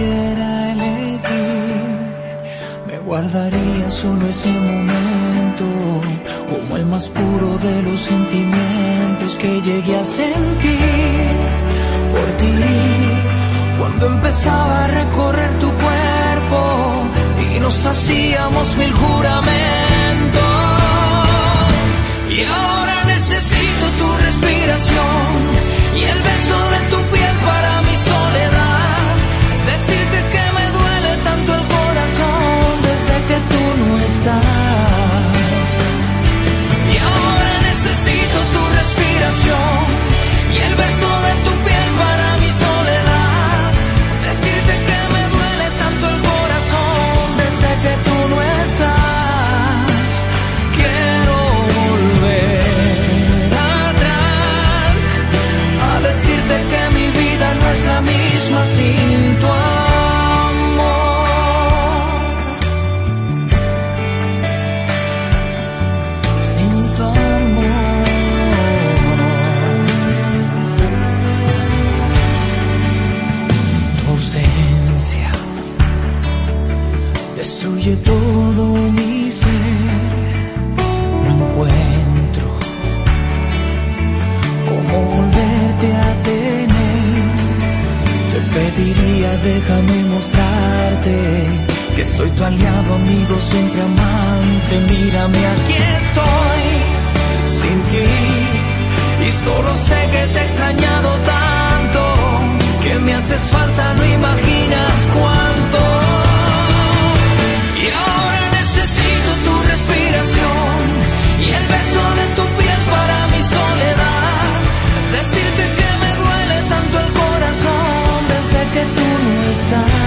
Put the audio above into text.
pudiera elegir, me guardaría solo ese momento, como el más puro de los sentimientos que llegué a sentir por ti, cuando empezaba a recorrer tu cuerpo y nos hacíamos mil juramentos. Y ahora necesito tu respiración y el beso de tu piel para mi soledad, decirte que me duele tanto el corazón desde que tú no estás. Y ahora necesito tu respiración y el beso de tu piel para mi soledad, decirte que me duele tanto el corazón desde que tú no estás. Quiero volver atrás a decirte que mi vida no es la misma sin tu amor. Sin tu amor. Tu ausencia destruye todo mi ser. No encuentro cómo volverte a tener. Te pediría, déjame mostrarte que soy tu aliado, amigo, siempre amante. Mírame, aquí estoy sin ti y solo sé que te he extrañado tanto, que me haces falta, no imaginas cuánto. Y ahora necesito tu respiración y el beso de tu piel para mi soledad, decirte que me duele tanto el corazón desde que tú no estás.